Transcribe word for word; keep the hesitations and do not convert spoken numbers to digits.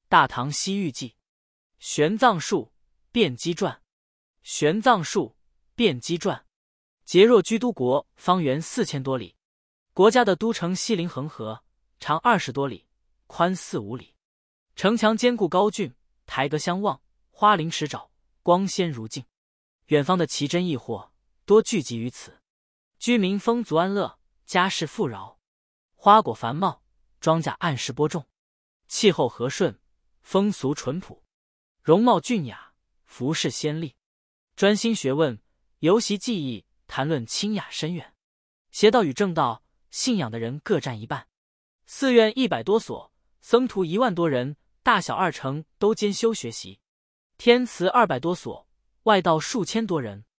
大唐西域记》，玄奘术、辩机传，玄奘术、辩机传。节若居都国，方圆四千多里。国家的都城西临恒河，长二十多里，宽四五里。城墙坚固高峻，台阁相望，花林池沼，光鲜如镜。远方的奇珍异货多聚集于此，居民丰足安乐，家世富饶，花果繁茂，庄稼按时播种，气候和顺，风俗淳朴，容貌俊雅，服饰鲜丽。专心学问，游习技艺，谈论清雅深远。邪道与正道，信仰的人各占一半。寺院一百多所，僧徒一万多人，大小二城都兼修学习。天祠二百多所，外道数千多人，